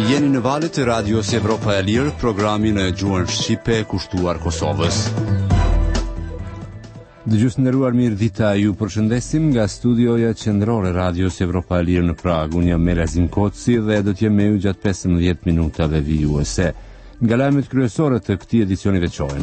Jeni në valët e radios Evropa e Lirë, programin e gjuhën shqipe kushtuar Kosovës. Dëgjues nderuar, mirë dita, ju përshëndesim nga studioja qendrore radios Evropa e Lirë në Prag. Unë jam Melazim Koci dhe do të jem me ju gjatë 15 minutave vijuese. Nga lajmet kryesore të këtij edicioni veçor.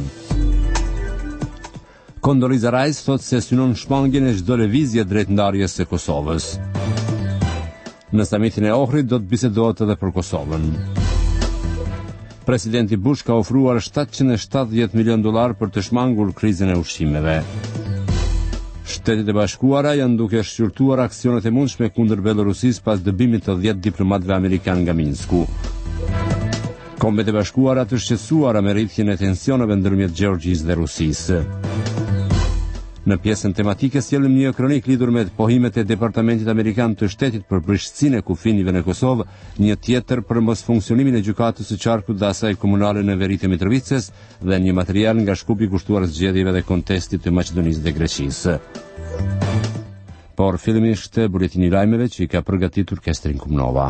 Condoleezza Rice thot se synon shmangjen e çdo lëvizje drejt ndarjes së Kosovës. Në samitin e Ohrit do të bisedohet edhe për Kosovën. Presidenti Bush ka ofruar $770 milion për të shmangur krizën e ushqimeve. Shtetet e Bashkuara janë duke shqyrtuar aksionet e mundshme kundër Belorusisë pas dëbimit të 10 diplomatëve amerikanë nga Minsku. Kombet e Bashkuara të shqetësuara me rritjen e tensioneve ndërmjet Gjeorgjisë dhe Rusisë. Në pjesën tematike sjellim një kronik lidhur me pohimet e Departamentit Amerikan të Shtetit për brishtësinë e kufinive në Kosovë, një tjetër për mosfunksionimin e gjykatës së qarkut dhe asaj komunale në Veritë Mitrovicës dhe një material nga shkupi kushtuar zgjedhjeve dhe kontestit të Maqedonisë dhe Greqisë. Por fillimisht buletini i lajmeve që i ka përgatitur Kestrin Kumnova.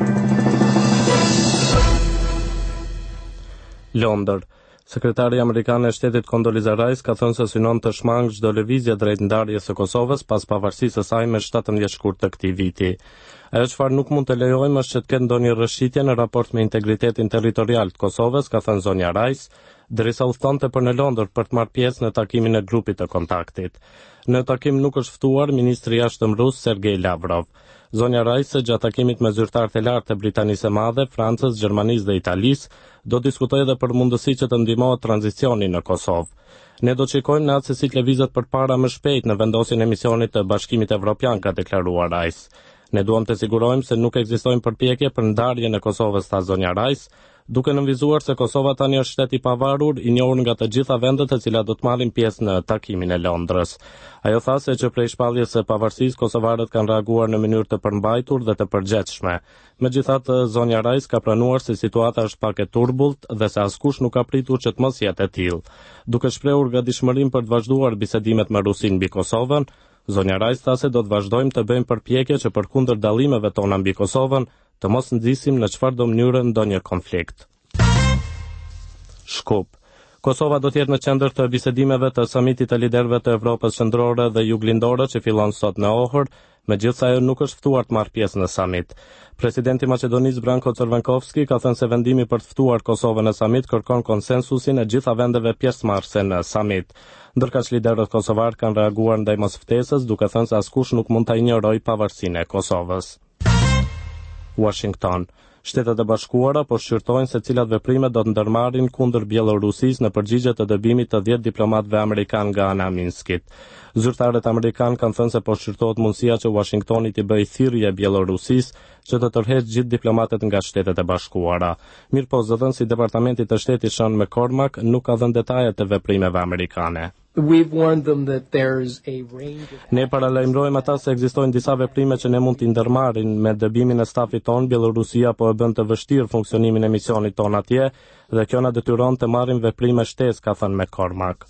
Londër. Sekretari amerikan e Shtetit Condoleezza Rice ka thënë se synon të shmangë çdo lëvizje drejt ndarjes së Kosovës pas pavarësisë së saj me 17 shkurt të këtij viti. Ajo çfarë nuk mund të lejojmë është që të ketë ndonjë rrëshqitje në raport me integritetin territorial të Kosovës, ka thënë zonja Rice, derisa udhtonte për në Londër për të marrë pjesë në takimin e grupit të kontaktit. Në takim nuk është ftuar ministri i jashtëm rus Sergej Lavrov. Zonja Rice gjatë takimit me zyrtarët e lartë të Britanisë së Madhe, Francës, Gjermanisë dhe Italisë do diskutojë edhe për mundësi që të ndihmohet tranzicioni në Kosovë. Ne do të shikojmë në atë se si të lëvizet përpara më shpejt në vendosjen e misionit të Bashkimit Evropian, ka deklaruar Rice. Ne duam të sigurojmë se nuk ekzistojnë përpjekje për ndarjen e Kosovës, tha zonja Rice, duke nënvizuar se Kosova tani është shtet i pavarur, i njohur nga të gjitha vendet të cilat do të marrin pjesë në takimin e Londrës. Ajo tha se që prej shpalljes së pavarësisë kosovarët kanë reaguar në mënyrë të përmbajtur dhe të përgjithshme. Megjithatë, zonja Rice ka pranuar se situata është pak e turbullt dhe se askush nuk ka pritur që të mos jetë e tillë. Duke shprehur gatishmërinë për të vazhduar bisedimet me Rusinë mbi Kosovën, zonja Rice tha se do të vazhdojmë të bëjmë përpjekje që përkundër dallimeve tona mbi Kosovën të mos nxisim në çfarëdo mënyrë ndonjë konflikt. Shkup. Kosova do të jetë në qendër të bisedimeve të samitit të liderëve të Evropës Qendrore dhe Juglindore që fillon sot në Ohër, megjithëse ajo nuk është ftuar të marrë pjesë në samit. Presidenti i Maqedonisë Branko Crvenkovski ka thënë se vendimi për të ftuar Kosovën në samit kërkon konsensusin e gjitha vendeve pjesëmarrëse në samit. Ndërkaq liderët kosovar kanë reaguar ndaj mosftesës duke thënë se askush nuk mund ta injorojë pavarësinë e Kosovës. Washington. Shtetet e Bashkuara po shqyrtojnë se cilat veprime do të ndërmarrin kundër Bielorusisë në përgjigje të dëbimit të 10 diplomatëve amerikanë nga ana e Minskit. Zyrtarët amerikanë kanë thënë se po shqyrtohet mundësia që Washingtoni të bëjë thirrje Bielorusisë që të tërheqë gjithë diplomatët nga Shtetet e Bashkuara. Mirëpo zëdhënësi i Departamentit të Shtetit Sean McCormack nuk ka dhënë detajet të veprimeve amerikane. We've warned them that there's a range of... Ne paralajmërojmë ata se ekzistojnë disa veprime që ne mund t'i ndërmarrin me dëbimin e stafit ton. Bielorusia po e bën të vështirë funksionimin e misionit ton atje dhe kjo na detyron të marrim veprime shtesë, ka thënë McCormack.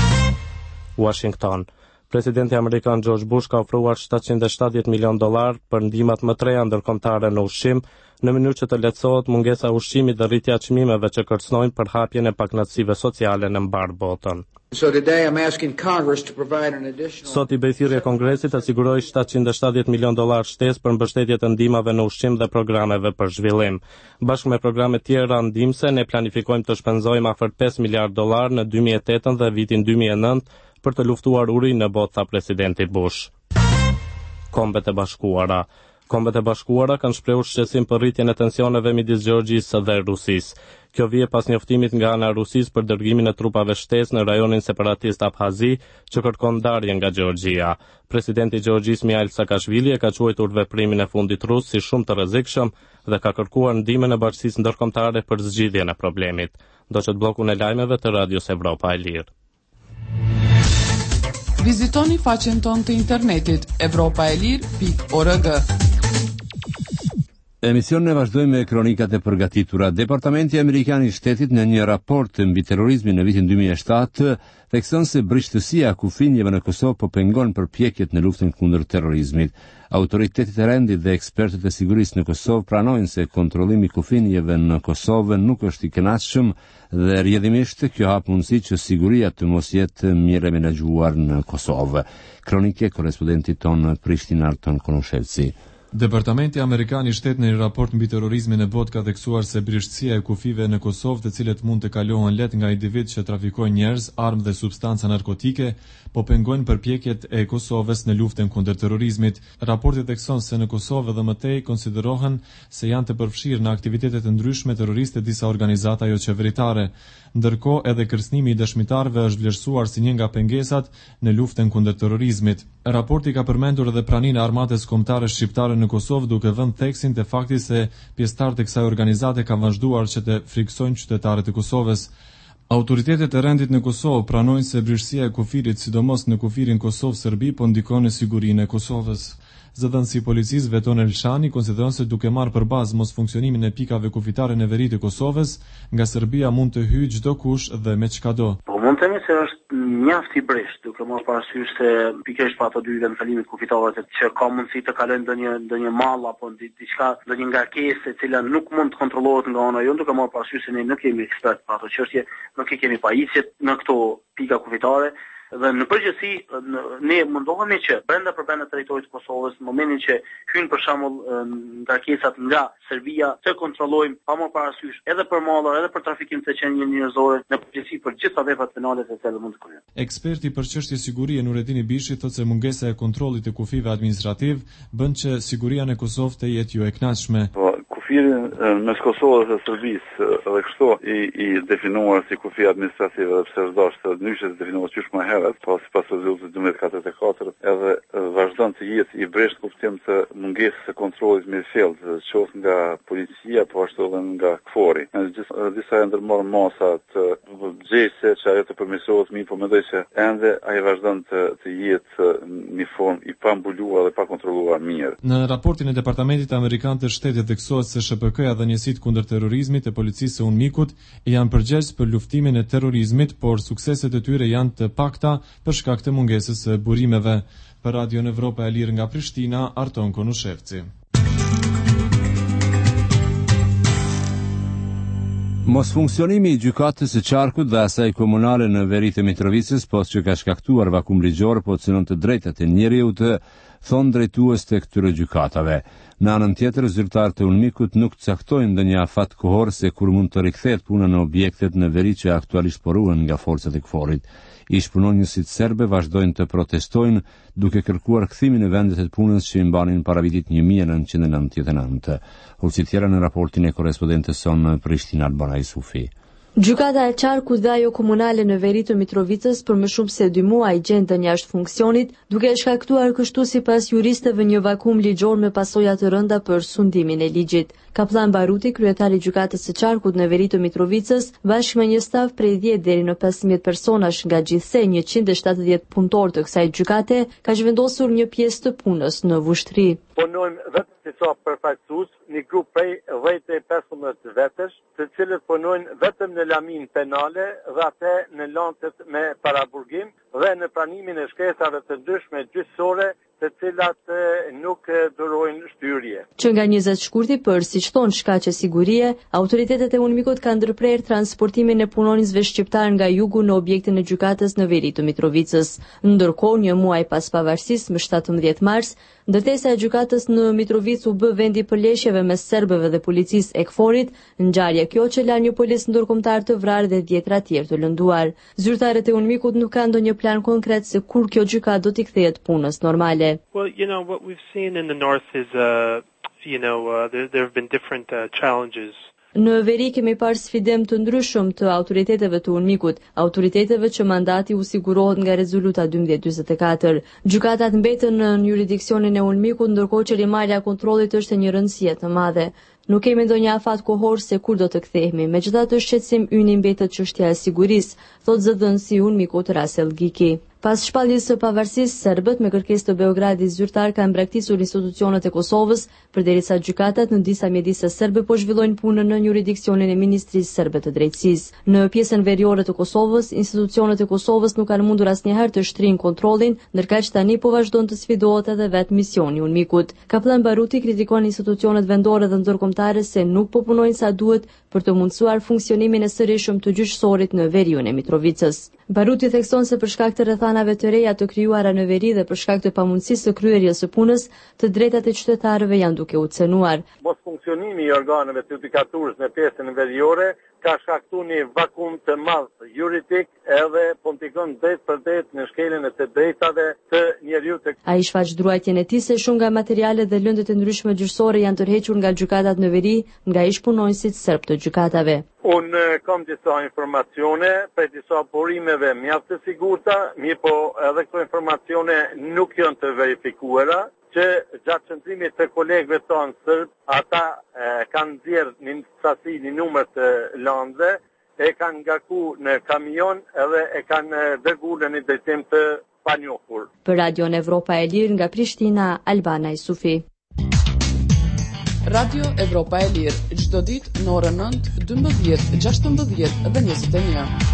Washington. Presidenti amerikan George Bush ka ofruar $770 milion për ndihmat më të reja ndërkombëtare në ushqim, në mënyrë që të lehtësohet mungesa e ushqimit dhe rritja e çmimeve që kërcënojnë përhapjen e pakënaqësive sociale në mbar botën. So today I'm asking Congress to provide an additional... Sot i bëj thirrje Kongresit të sigurojë $770 milion shtesë për mbështetje të ndihmave në ushqim dhe programeve për zhvillim. Bashkë me programe tjera ndihmëse, ne planifikojmë të shpenzojmë afër $5 miliard në 2008 dhe vitin 2009 për të luftuar urinë në botë, tha presidenti Bush. Kombet e Bashkuara. Kombet e Bashkuara kanë shprehur shqetësim për rritjen e tensioneve midis Gjeorgjisë dhe Rusisë. Kjo vije pas njoftimit nga ana e Rusisë për dërgimin e trupave shtesë në rajonin separatist Abhazi, që kërkon ndarjen nga Gjeorgjia. Presidenti i Gjeorgjisë Mikhail Saakashvili e ka quajtur veprimin e fundit rus si shumë të rrezikshëm dhe ka kërkuar ndihmën e bashkisë ndërkombëtare për zgjidhjen e problemit. Ndoqët bllokun e lajmeve të Radios Evropa e Lirë. Vizitoni faqen tonë të internetit evropaelir.org. Emision ne vazhdojmë me kronikat e përgatitura. Departamenti Amerikan i Shtetit në një raport mbi terrorizmin në vitin 2007 thekson se brishtësia e kufinjeve në Kosovë po pengon përpjekjet në luftën kundër terrorizmit. Autoritetet e rendit dhe ekspertët e sigurisë në Kosovë pranojnë se kontrollimi i kufinjeve në Kosovë nuk është i kënaqshëm dhe rrjedhimisht kjo hap mundësi që siguria të mos jetë mirë menaxhuar në Kosovë. Kronike korrespondentit ton Prishtinë Arton Konushevci. Departamenti Amerikan i Shtetit në një raport mbi terrorizmin në botë ka theksuar se brishtësia e kufive në Kosovë, të cilët mund të kalohen lehtë nga individ që trafikojnë njerëz, armë dhe substanca narkotike, po pengojnë përpjekjet e Kosovës në luftën kundër terrorizmit. Raporti thekson se në Kosovë dhe më tej konsiderohen se janë të përfshirë në aktivitete të ndryshme terroriste disa organizata jo qeveritare. Ndërkohë edhe kërcënimi i dëshmitarëve është vlerësuar si një nga pengesat në luftën kundër terrorizmit. Raporti ka përmendur edhe praninë e armatës kombëtare shqiptare në Kosovë, duke vënë theksin te fakti se pjesëtarët e kësaj organizate kanë vazhduar që të friksojnë qytetarët e Kosovës. Autoritetet e rendit në Kosovë pranojnë se brishtësia e kufirit, sidomos në kufirin Kosovë-Serbi, po ndikon në sigurinë e Kosovës. Zëdhënësi i policisë Veton Elshani konsideron se duke marrë për bazë mos funksionimin e pikave kufitare në veri të Kosovës, nga Serbia mund të hyjë çdo kush dhe me çkado. Po mund të themi se është mjaft i brisht, duke mos parasysh se pikërisht pa ato dy vendalimit kufitare që ka mundësi të kalojnë ndonjë mall apo diçka, ndonjë ngarkesë e cila nuk mund të kontrollohet nga ana jonë, duke mos parasysh se ne nuk jemi ekspert pa ato çështje, nuk i kemi pajisjet në këto pika kufitare. Dhe në përgjithësi ne mundohemi që brenda territorit të Kosovës, në momentin që hyn për shembull ngarkesat nga Serbia, të kontrollojmë pa më parasysh edhe për mallar, edhe për trafikim të qenë njerëzore, në përgjithësi për gjitha veprat penale të cilat mund të kryhen. Eksperti për çështje sigurie Nuretini Bishi thotë se mungesa e kontrollit të kufive administrativ bën që siguria në Kosovë të jetë jo e kënaqshme. Kufirin mes Kosovës dhe Serbisë edhe kështu i definuar si kufi administrativ, edhe pse është dashur të ndryshe të definohet qysh më herët, po sipas rezultatit 2044 edhe vazhdon të jetë i brisht kuptim të mungesës së kontrollit midisfjellë, qoftë nga policia po ashtu edhe nga KFOR-i. Disa ndërmarrën masa të gjese që ajo të përmirësohet, mirë po mendoj se ende ai vazhdon të jetë në formë i pambuluar dhe pa kontrolluar mirë. Në raportin e Departamentit Amerikan të Shtetit theksohet se SHPK-ja dhe njësitë kundër terrorizmit e policisë së UNMIK-ut janë përgjegjës për luftimin e terrorizmit, por sukseset e tyre janë të pakta për shkak të mungesës së burimeve. Për Radio Evropa e Lirë nga Prishtina, Arton Konushevci. Mos funksionimi i gjykatës së Qarkut dhe asaj komunale në veri të Mitrovicës, pas që ka shkaktuar vakum ligjor, po cënon të drejtat e njeriut, thonë drejtues të këtyre gjykatave. Në anën tjetër, zyrtarët e UNMIK-ut nuk caktojnë ndonjë afat kohor se kur mund të rikthehet puna në objektet në veri që aktualisht poruhen nga forcat e KFOR-it. Ish-punonjësit serbe vazhdojnë të protestojnë duke kërkuar kthimin në vendet e punës që i mbanin para vitit 1999. Hulësi tjera në raportin e korrespondentes son Prishtina Albanaj Sufi. Gjykata e Qarkut dhe ajo komunale në veri të Mitrovicës për më shumë se 2 muaj gjendën jashtë funksionit, duke shkaktuar kështu sipas juristëve një vakum ligjor me pasoja të rënda për sundimin e ligjit. Kaplan Baruti, kryetari i gjykatës së Qarkut në veri të Mitrovicës, bashkë me një staf prej 10 deri në 15 personash nga gjithsej 170 punëtor të kësaj gjykate, ka zhvendosur një pjesë të punës në Vushtri. Punojmë vetëm si ca përfaqësues, një grup prej 10-15 vetësh, të cilët punojnë vetëm në lamin penale dhe atë në lantet me paraburgim dhe në pranimin e shkresave të ndryshme gjyqësore, të cilat nuk durojnë shtyrje. Që nga 20 shkurti për, siç thon shkaqe sigurie, autoritetet e UNMIK-ut kanë ndërprer transportimin e punonjësve shqiptar nga jugu në objektin e gjykatës në veri të Mitrovicës. Ndërkohë, një muaj pas pavarësisë, më 17 mars, ndërtesa e gjykatës në Mitrovicë u bë vendi përleshjeve mes serbëve dhe policisë e KFOR-it, ngjarje kjo që la një policë ndërkombëtar të vrarë dhe 10 tjerë të lënduar. Zyrtarët e UNMIK-ut nuk kanë ndonjë plan konkret se kur kjo gjykatë do t'i kthehet punës normale. Well, what we've seen in the north is, there have been different challenges. Në veri kemi parë sfidim të ndryshëm të autoriteteve të UNMIK-ut, autoriteteve që mandati u sigurohet nga rezoluta 1244. Gjykatat mbeten në jurisdiksionin e UNMIK-ut, ndërkohë që rimarrja e kontrollit është e një rëndësie të madhe. Nuk kemi ndonjë afat kohor se kur do të kthehemi. Megjithatë, shqetësim ynë mbetet çështja e sigurisë, thotë zëdhënësi i UNMIK-ut Rasel Giki. Pas shpalljes së pavarësisë, serbët me kërkesë të Beogradit zyrtar kanë braktisur institucionet e Kosovës, përderisa gjykatat në disa mjedise serbe po zhvillojnë punën në jurisdiksionin e Ministrisë Serbe të Drejtësisë. Në pjesën veriore të Kosovës, institucionet e Kosovës nuk kanë mundur asnjëherë të shtrinë kontrollin, ndërkaq tani po vazhdon të sfidohet edhe vetë misioni UNMIK-ut. Kaplan Baruti kritikon institucionet vendore dhe ndërkombëtare se nuk po punojnë sa duhet për të mundësuar funksionimin e sërishëm të gjyqësorit në veriun e Mitrovicës. Baruti thekson se për shkak të rrethanave të reja të krijuara në veri dhe për shkak të pamundësisë së kryerjes së punës, të drejtat e qytetarëve janë duke u cenuar. Mos funksionimi i organeve të judikaturës në pjesën veriore ka shkaktuar një vakum të madh juridik edhe po ndikon drejt për drejt në shkeljen e të drejtave të njerëzit. Ai shfaq druajtjen e tij se shumë nga materialet dhe lëndët e ndryshme gjyqësore janë tërhequr nga gjykatat në veri nga ish-punonësit serb të gjykatave. Unë kam disa informacione për disa burimeve mjaft të sigurta, mirë po edhe këto informacione nuk janë të verifikuara, që gjatë qëndrimit të kolegëve tonë sërb, ata kanë nxjerrë një sasi, një numër të landëve, e kanë ngarku në kamion edhe e kanë dërguar në një drejtim të panjohur. Për Radion Evropa e Lirë nga Prishtina, Albana Isufi. Radio Evropa e Lirë, çdo ditë në orën 9, 12, 16 dhe 21.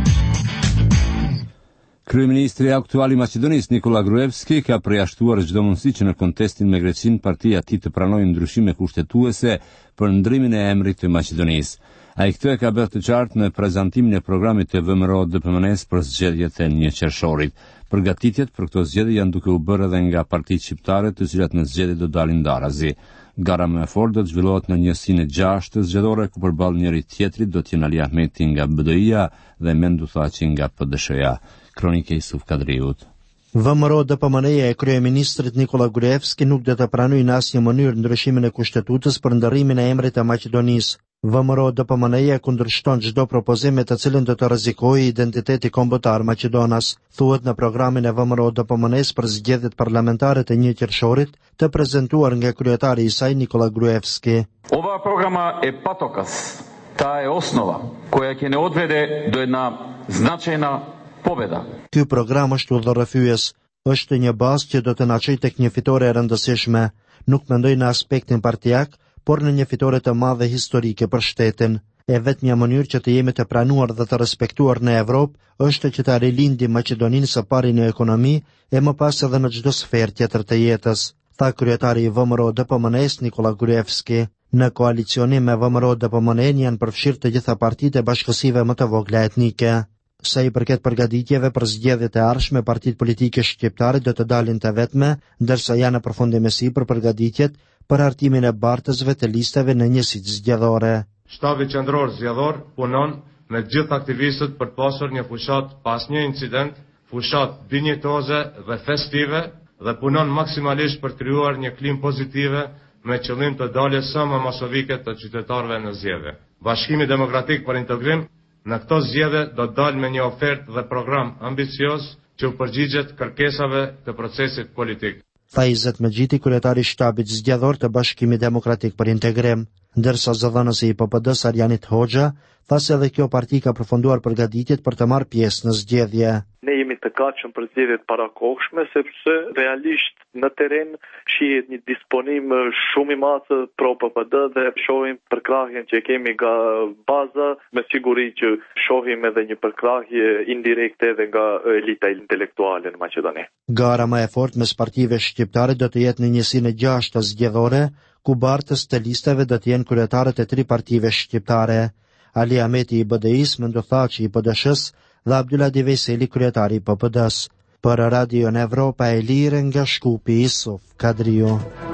Kryeministri aktual i Maqedonisë Nikola Gruevski ka përjashtuar çdo mundësi që në kontestin me Greqinë partia e tij të pranojë ndryshime kushtetuese për ndrimin e emrit të Maqedonisë. Ai këtë e ka bërë të qartë në prezantimin e programit të VMRO-DPMN-s për zgjedhjet e 1 qershorit. Përgatitjet për këto zgjedhje janë duke u bërë edhe nga partitë shqiptare, të cilat në zgjedhje do dalin darazi. Gara më e fortë do të zhvillohet në njësinë e 6 të zgjedhore, ku përballë njëri tjetrit do të jenë Ali Ahmeti nga BDI-ja dhe Mendu Thaçi nga PDSH-ja. Kronike Isuf Kadriut. VMRO-DPMN-ja e kryeministrit Nikola Gruevski nuk do të pranojë në asnjë mënyrë ndryshimin e kushtetutës për ndërrimin e emrit të Maqedonisë. VMRO-DPMN-ja kundërshton çdo propozim me të cilën do të rrezikojë identiteti kombëtar maqedonas, thuhet në programin e VMRO-DPMN-s për zgjedhjet parlamentare të 1 qershorit, të prezantuar nga kryetari i saj Nikola Gruevski. Ova programa e patokas, ta e osnova koja će ne odvede do jedna značajna pobeda. Ky program është udhërrëfyes, është një bazë që do të na çojë tek një fitore e rëndësishme, nuk mendoj në aspektin partijak, por në një fitore të madhe historike për shtetin. E vetmja mënyrë që të jemi të pranuar dhe të respektuar në Evropë është që ta rilindim Maqedoninë së pari në ekonomi e më pas edhe në çdo sferë tjetër të jetës, tha kryetari i VMRO-DPMN-s Nikola Gruevski. Në koalicionim me VMRO-DPMN janë përfshirë të gjitha partitë e bashkësive më të vogla etnike. Sa i përket përgatitjeve për zgjedhjet e ardhshme, partitë politike shqiptare do të dalin të vetme, ndërsa janë në përfundim e sipër përgatitjet për hartimin e bartësve të listave në njësitë zgjedhore. Shtabi qendror zgjedhor punon me gjithë aktivistët për të pasur një fushat pas një incident, fushat dinjitoze dhe festive, dhe punon maksimalisht për të krijuar një klimë pozitive me qëllim të daljes së më masovike të qytetarëve në zgjedhje. Bashkimi Demokratik për Integrim në këto zgjedhje do të dalë me një ofertë dhe program ambicioz që u përgjigjet kërkesave të procesit politik. Tha Izet Megjiti, kryetari i shtabit zgjedhor të Bashkimit Demokratik për Integrim, ndërsa zëdhënësi i PPD-s Arjanit Hoxha tha se edhe kjo parti ka përfunduar përgatitjet për të marrë pjesë në zgjedhje. Ne jemi të gatshëm për zgjedhjet parakohshme sepse realisht në terren shihet një disponim shumë i madh pro PPD dhe shohim përkrahjen që kemi nga baza, me siguri që shohim edhe një përkrahje indirekte edhe nga elita intelektuale në Maqedoni. Gara më e fortë mes partive shqiptare do të jetë në njësinë e 6 të zgjedhore, ku bartës të listave do të jenë kryetarët e 3 partive shqiptare, Ali Ahmeti i BDI-s, Mendu Thaçi i PDSH-s dhe Abduladi Veyseli, kryetari i PPD-s. Për Radio Evropa e Lirë nga Shkupi, Isuf Kadriu.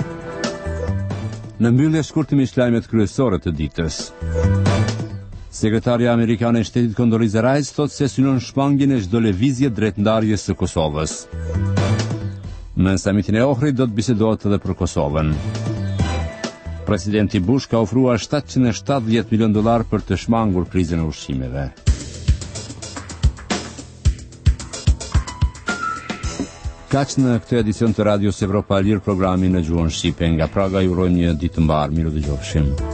Në mbyllje shkurtimisht lajmet kryesore të ditës. Sekretarja amerikane e Shtetit Condoleezza Rice thotë se synon shmangjen e çdo lëvizje drejt ndarjes së Kosovës. Në samitin e Ohrit do të bisedohet edhe për Kosovën. Presidenti Bush ka ofruar $770 milion për të shmangur krizën e ushqimeve. Kaq në këtë edicion të Radios Evropa e Lirë, programi në gjuhën shqipe. Nga Praga ju urojmë një ditë të mbar. Miru dëgjofshim.